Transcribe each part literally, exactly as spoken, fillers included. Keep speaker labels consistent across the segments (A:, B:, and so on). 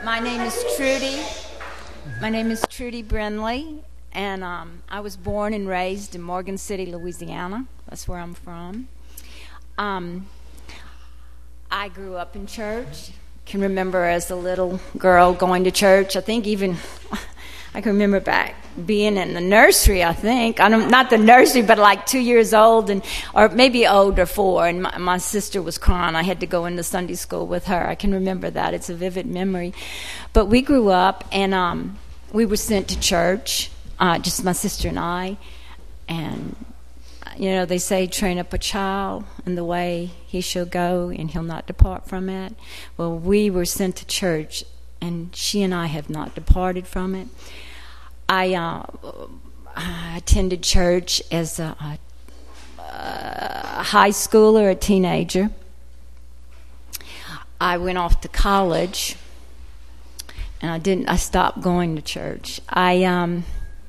A: My name is Trudy. My name is Trudy Brindley, and um, I was born and raised in Morgan City, Louisiana. That's where I'm from. Um, I grew up in church. Can remember as a little girl going to church. I think even I can remember back being in the nursery. I think I don't not the nursery, but like two years old, and or maybe older, four. And my, my sister was crying. I had to go into Sunday school with her. I can remember that. It's a vivid memory. But we grew up, and um, we were sent to church. Uh, just my sister and I, and. You know, they say, train up a child in the way he shall go, and he'll not depart from it. Well, we were sent to church, and she and I have not departed from it. I, uh, I attended church as a, a, a high schooler, a teenager. I went off to college, and I didn't. I stopped going to church. I um.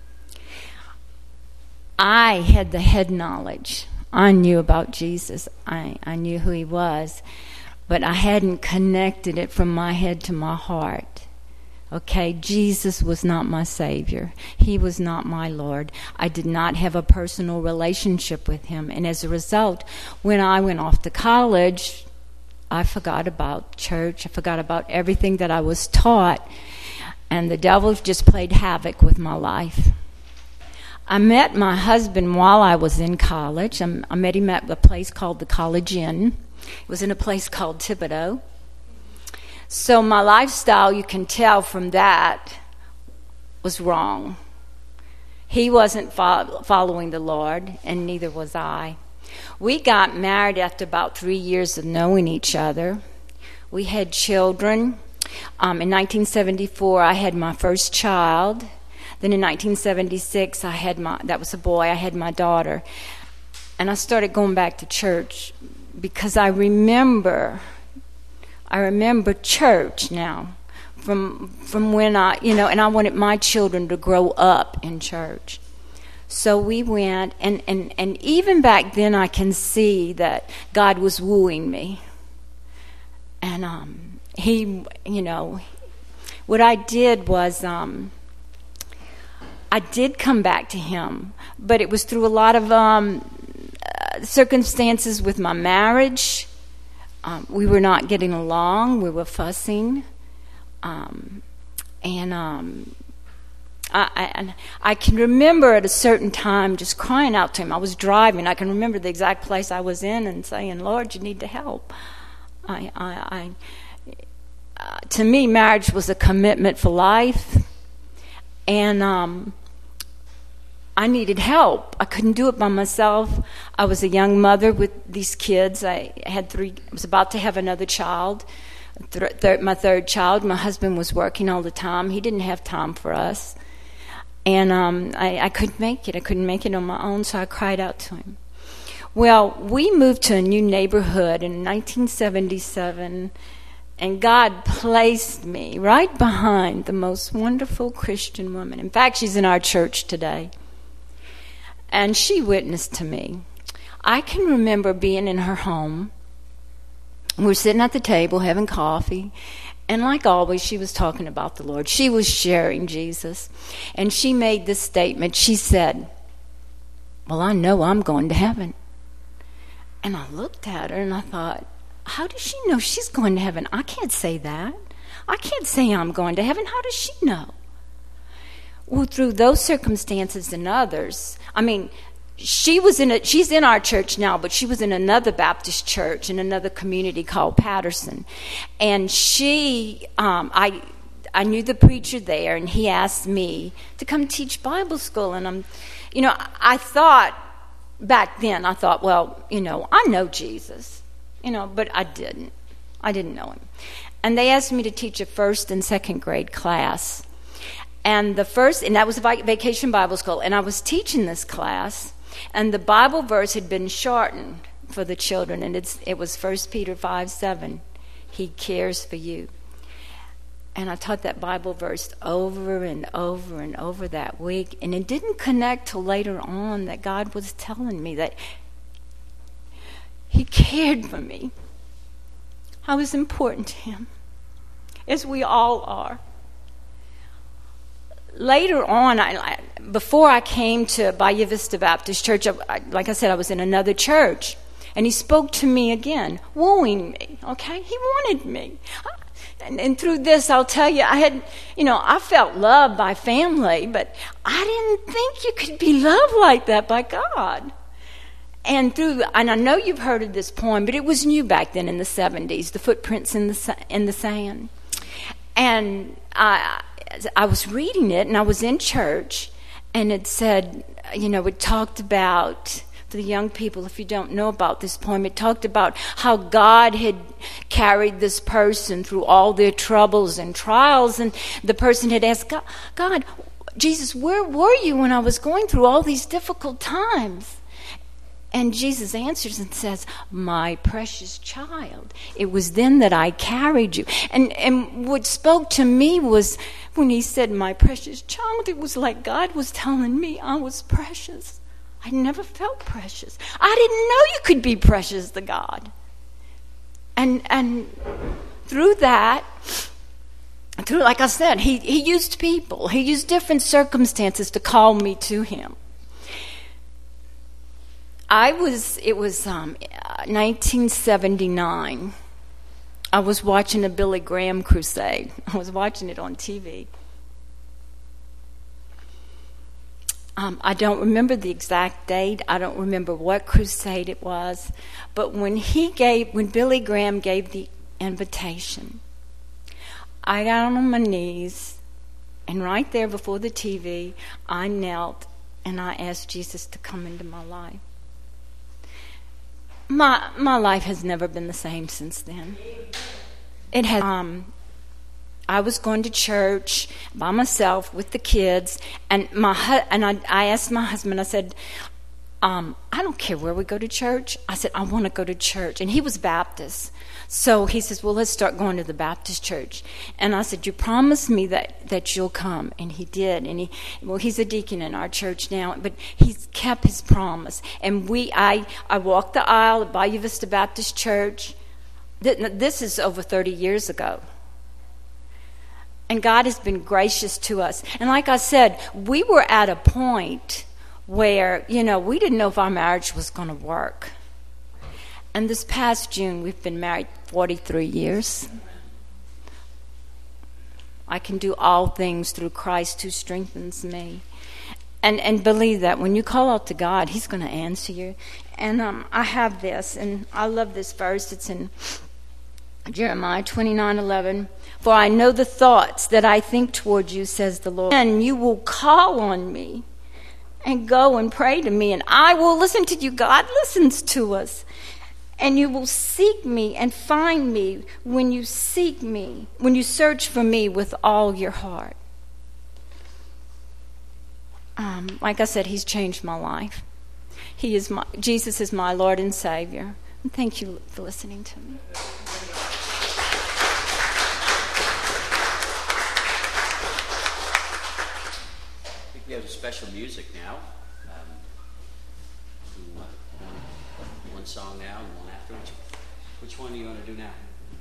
A: I had the head knowledge. I knew about Jesus. I, I knew who he was. But I hadn't connected it from my head to my heart. Okay, Jesus was not my Savior. He was not my Lord. I did not have a personal relationship with him. And as a result, when I went off to college, I forgot about church. I forgot about everything that I was taught. And the devil just played havoc with my life. I met my husband while I was in college. I, I met him at a place called the College Inn. It was in a place called Thibodaux. So my lifestyle, you can tell from that, was wrong. He wasn't fo- following the Lord, and neither was I. We got married after about three years of knowing each other. We had children. Um, in nineteen seventy-four, I had my first child. Then in nineteen seventy-six, I had my, that was a boy, I had my daughter. And I started going back to church because I remember, I remember church now from from when I, you know, and I wanted my children to grow up in church. So we went, and, and, and even back then I can see that God was wooing me. And um, he, you know, what I did was... Um, I did come back to him, but it was through a lot of um, uh, circumstances with my marriage. Um, we were not getting along. We were fussing. Um, and um, I, I, I can remember at a certain time just crying out to him. I was driving. I can remember the exact place I was in and saying, Lord, you need to help. I, I, I, uh, to me, marriage was a commitment for life. And... Um, I needed help. I couldn't do it by myself. I was a young mother with these kids. I had three. I was about to have another child, th- th- my third child. My husband was working all the time. He didn't have time for us. And um, I, I couldn't make it. I couldn't make it on my own, so I cried out to him. Well, we moved to a new neighborhood in nineteen seventy-seven, and God placed me right behind the most wonderful Christian woman. In fact, she's in our church today. And she witnessed to me. I can remember being in her home. We were sitting at the table having coffee. And like always, she was talking about the Lord. She was sharing Jesus. And she made this statement. She said, well, I know I'm going to heaven. And I looked at her and I thought, how does she know she's going to heaven? I can't say that. I can't say I'm going to heaven. How does she know? Well, through those circumstances and others, I mean, she was in a, she's in our church now, but she was in another Baptist church in another community called Patterson. And she, um, I, I knew the preacher there, and he asked me to come teach Bible school. And I'm, you know, I thought back then, I thought, well, you know, I know Jesus, you know, but I didn't. I didn't know him. And they asked me to teach a first and second grade class. And the first, and that was a vacation Bible school, and I was teaching this class, and the Bible verse had been shortened for the children, and it's, it was First Peter five seven. He cares for you. And I taught that Bible verse over and over and over that week, and it didn't connect till later on that God was telling me that he cared for me. I was important to him. as we all are. Later on, I, before I came to Bayou Vista Baptist Church, I, like I said, I was in another church, and he spoke to me again, wooing me, okay? He wanted me. And, and through this, I'll tell you, I had, you know, I felt loved by family, but I didn't think you could be loved like that by God. And through, and I know you've heard of this poem, but it was new back then in the seventies, The Footprints in the in the Sand. And I, I was reading it, and I was in church, and it said, you know, it talked about, for the young people, if you don't know about this poem, it talked about how God had carried this person through all their troubles and trials, and the person had asked, God, God, Jesus, where were you when I was going through all these difficult times? And Jesus answers and says, my precious child, it was then that I carried you. And and what spoke to me was when he said, my precious child, it was like God was telling me I was precious. I never felt precious. I didn't know you could be precious to God. And and through that, through like I said, he, he used people. He used different circumstances to call me to him. I was, it was um, nineteen seventy-nine. I was watching a Billy Graham crusade. I was watching it on T V. Um, I don't remember the exact date. I don't remember what crusade it was. But when he gave, when Billy Graham gave the invitation, I got on my knees, and right there before the T V, I knelt and I asked Jesus to come into my life. My my life has never been the same since then. It has. Um, I was going to church by myself with the kids, and my hu- and I, I asked my husband. I said, um, "I don't care where we go to church." I said, "I want to go to church," and he was Baptist, so he says, "Well, let's start going to the Baptist church." And I said, "You promised me that that you'll come," and he did. And he, well, he's a deacon in our church now, but he's kept his promise. And we, I, I walked the aisle at Bayou Vista Baptist Church. This is over thirty years ago. And God has been gracious to us. And like I said, we were at a point where, you know, we didn't know if our marriage was going to work. And this past June, we've been married forty-three years. I can do all things through Christ who strengthens me. And and believe that when you call out to God, he's going to answer you. And um, I have this, and I love this verse. It's in Jeremiah twenty-nine eleven. For I know the thoughts that I think toward you, says the Lord. And you will call on me and go and pray to me, and I will listen to you. God listens to us. And you will seek me and find me when you seek me, when you search for me with all your heart. Um, like I said, he's changed my life. He is my, Jesus is my Lord and Savior. And thank you for listening to me.
B: We have special music now. Um, one, one song now and one after. Which, which one do you want to do now?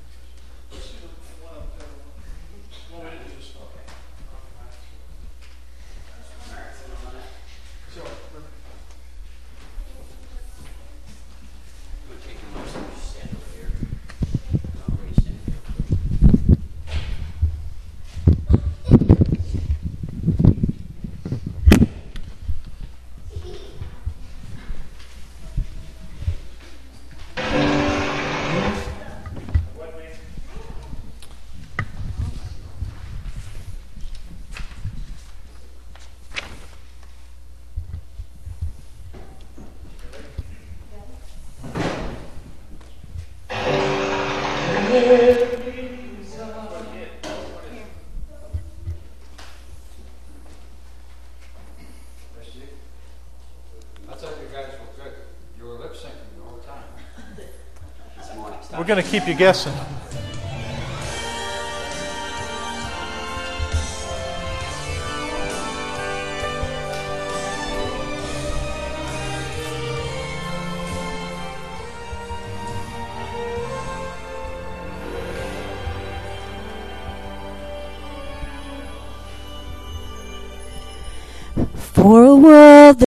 C: We're going to keep you guessing.
A: For a world